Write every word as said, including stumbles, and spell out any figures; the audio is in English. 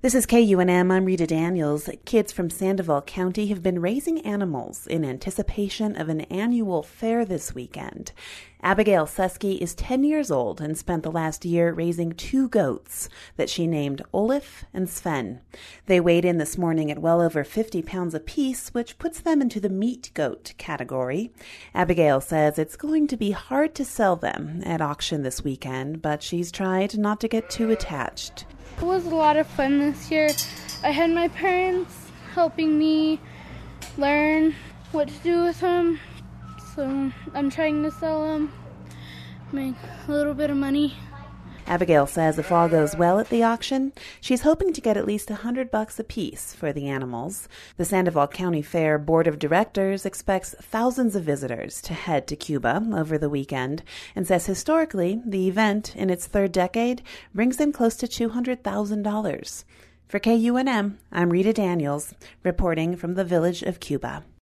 This is K U N M. I'm Rita Daniels. Kids from Sandoval County have been raising animals in anticipation of an annual fair this weekend. Abigail Susky is ten years old and spent the last year raising two goats that she named Olaf and Sven. They weighed in this morning at well over fifty pounds apiece, which puts them into the meat goat category. Abigail says it's going to be hard to sell them at auction this weekend, but she's tried not to get too attached. It was a lot of fun this year. I had my parents helping me learn what to do with them, so I'm trying to sell them, make a little bit of money. Abigail says if all goes well at the auction, she's hoping to get at least a hundred bucks a piece for the animals. The Sandoval County Fair Board of Directors expects thousands of visitors to head to Cuba over the weekend and says historically the event in its third decade brings in close to two hundred thousand dollars. For K U N M, I'm Rita Daniels, reporting from the village of Cuba.